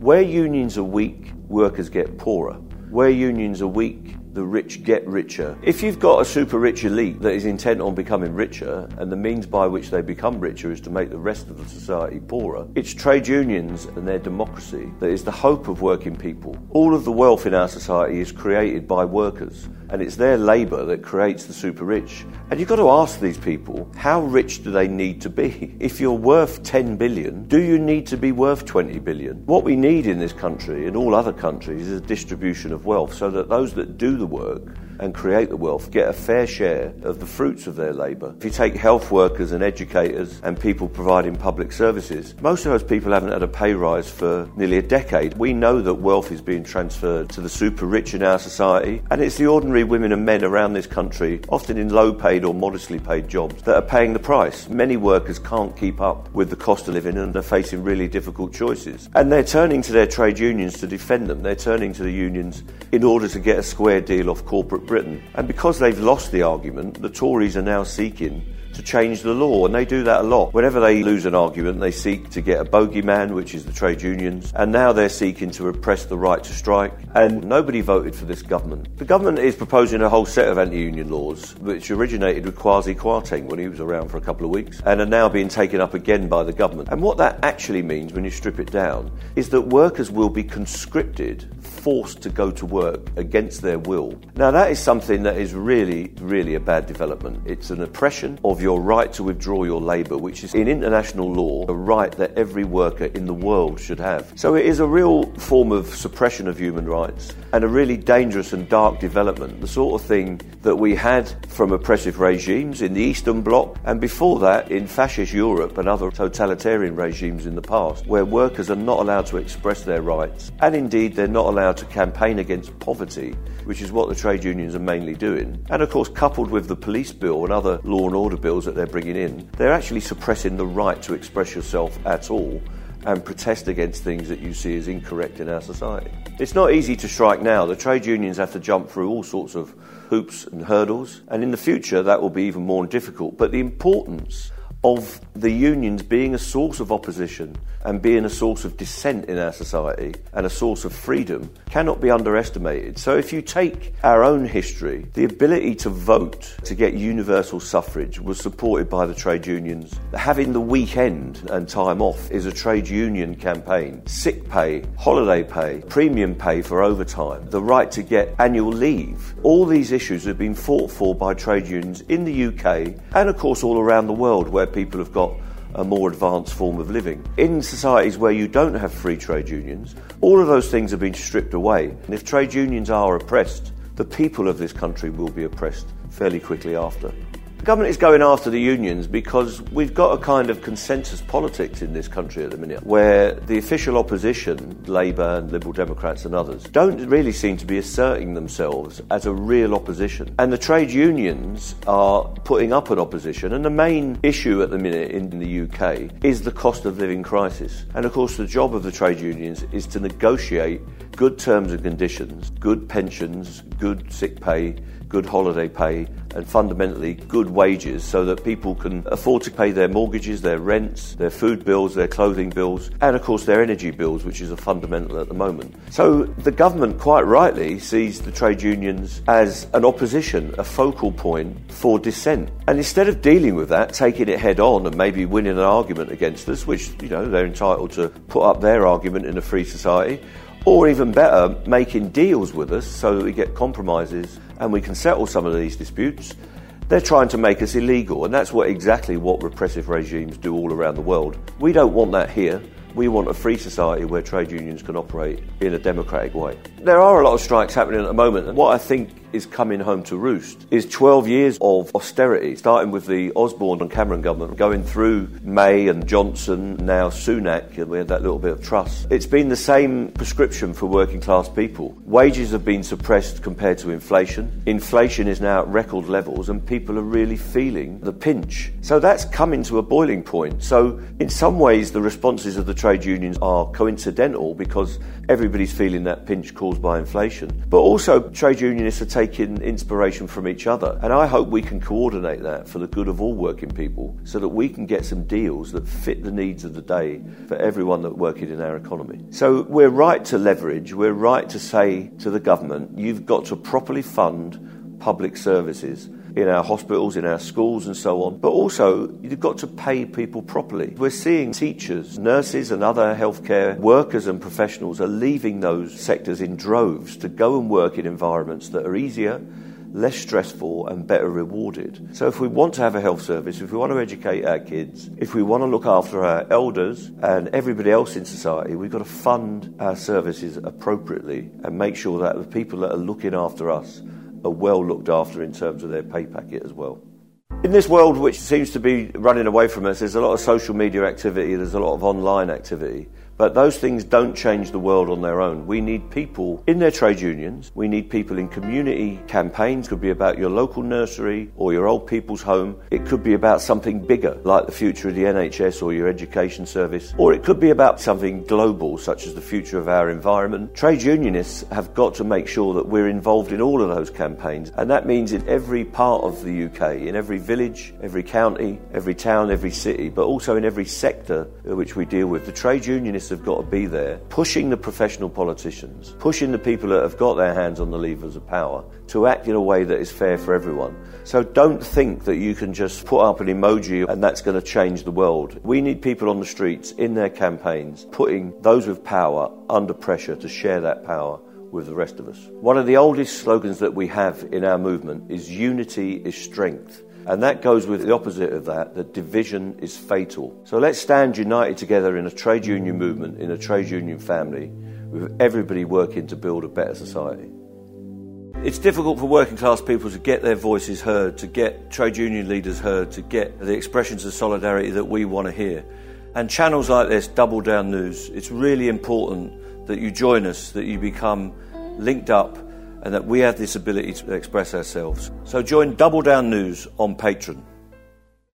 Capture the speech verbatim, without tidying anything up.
Where unions are weak, workers get poorer. Where unions are weak, the rich get richer. If you've got a super rich elite that is intent on becoming richer, and the means by which they become richer is to make the rest of the society poorer, it's trade unions and their democracy that is the hope of working people. All of the wealth in our society is created by workers, and it's their labour that creates the super rich. And you've got to ask these people, how rich do they need to be? If you're worth ten billion, do you need to be worth twenty billion? What we need in this country and all other countries is a distribution of wealth so that those that do the work and create the wealth get a fair share of the fruits of their labour. If you take health workers and educators and people providing public services, most of those people haven't had a pay rise for nearly a decade. We know that wealth is being transferred to the super rich in our society, and it's the ordinary women and men around this country, often in low paid or modestly paid jobs, that are paying the price. Many workers can't keep up with the cost of living and are facing really difficult choices. And they're turning to their trade unions to defend them. They're turning to the unions in order to get a square deal off corporate Britain. And because they've lost the argument, the Tories are now seeking to change the law, and they do that a lot. Whenever they lose an argument, they seek to get a bogeyman, which is the trade unions, and now they're seeking to repress the right to strike, and nobody voted for this government. The government is proposing a whole set of anti-union laws, which originated with Kwasi Kwarteng when he was around for a couple of weeks, and are now being taken up again by the government. And what that actually means, when you strip it down, is that workers will be conscripted, forced to go to work against their will. Now, that is something that is really, really a bad development. It's an oppression of your right to withdraw your labour, which is in international law a right that every worker in the world should have. So it is a real form of suppression of human rights and a really dangerous and dark development, the sort of thing that we had from oppressive regimes in the Eastern Bloc, and before that in fascist Europe and other totalitarian regimes in the past, where workers are not allowed to express their rights, and indeed they're not allowed to campaign against poverty, which is what the trade unions are mainly doing. And of course, coupled with the police bill and other law and order bills that they're bringing in, they're actually suppressing the right to express yourself at all and protest against things that you see as incorrect in our society. It's not easy to strike now. The trade unions have to jump through all sorts of hoops and hurdles, and in the future that will be even more difficult. But the importance of the unions being a source of opposition and being a source of dissent in our society and a source of freedom cannot be underestimated. So if you take our own history, the ability to vote to get universal suffrage was supported by the trade unions. Having the weekend and time off is a trade union campaign. Sick pay, holiday pay, premium pay for overtime, the right to get annual leave. All these issues have been fought for by trade unions in the U K and of course all around the world, where people have got a more advanced form of living. In societies where you don't have free trade unions, all of those things have been stripped away. And if trade unions are oppressed, the people of this country will be oppressed fairly quickly after. The government is going after the unions because we've got a kind of consensus politics in this country at the minute, where the official opposition, Labour and Liberal Democrats and others, don't really seem to be asserting themselves as a real opposition. And the trade unions are putting up an opposition, and the main issue at the minute in the U K is the cost of living crisis. And of course the job of the trade unions is to negotiate good terms and conditions, good pensions, good sick pay, good holiday pay, and fundamentally good wages so that people can afford to pay their mortgages, their rents, their food bills, their clothing bills, and of course their energy bills, which is a fundamental at the moment. So the government quite rightly sees the trade unions as an opposition, a focal point for dissent. And instead of dealing with that, taking it head on and maybe winning an argument against us, which, you know, they're entitled to put up their argument in a free society, or even better, making deals with us so that we get compromises and we can settle some of these disputes, they're trying to make us illegal. And that's what exactly what repressive regimes do all around the world. We don't want that here. We want a free society where trade unions can operate in a democratic way. There are a lot of strikes happening at the moment, and what I think is coming home to roost is twelve years of austerity, starting with the Osborne and Cameron government, going through May and Johnson, now Sunak, and we had that little bit of Truss. It's been the same prescription for working class people. Wages have been suppressed compared to inflation. Inflation is now at record levels and people are really feeling the pinch. So that's coming to a boiling point. So in some ways the responses of the trade unions are coincidental because everybody's feeling that pinch caused by inflation. But also trade unionists are taking inspiration from each other. And I hope we can coordinate that for the good of all working people so that we can get some deals that fit the needs of the day for everyone that working in our economy. So we're right to leverage, we're right to say to the government, you've got to properly fund public services in our hospitals, in our schools and so on. But also, you've got to pay people properly. We're seeing teachers, nurses and other healthcare workers and professionals are leaving those sectors in droves to go and work in environments that are easier, less stressful and better rewarded. So if we want to have a health service, if we want to educate our kids, if we want to look after our elders and everybody else in society, we've got to fund our services appropriately and make sure that the people that are looking after us are well looked after in terms of their pay packet as well. In this world which seems to be running away from us, there's a lot of social media activity, there's a lot of online activity. But those things don't change the world on their own. We need people in their trade unions. We need people in community campaigns. It could be about your local nursery or your old people's home. It could be about something bigger, like the future of the N H S or your education service. Or it could be about something global, such as the future of our environment. Trade unionists have got to make sure that we're involved in all of those campaigns. And that means in every part of the U K, in every village, every county, every town, every city, but also in every sector which we deal with. The trade unionists have got to be there, pushing the professional politicians, pushing the people that have got their hands on the levers of power to act in a way that is fair for everyone. So don't think that you can just put up an emoji and that's going to change the world. We need people on the streets in their campaigns, putting those with power under pressure to share that power with the rest of us. One of the oldest slogans that we have in our movement is unity is strength. And that goes with the opposite of that, that division is fatal. So let's stand united together in a trade union movement, in a trade union family, with everybody working to build a better society. It's difficult for working class people to get their voices heard, to get trade union leaders heard, to get the expressions of solidarity that we want to hear. And channels like this, Double Down News, it's really important that you join us, that you become linked up, and that we have this ability to express ourselves. So join Double Down News on Patreon.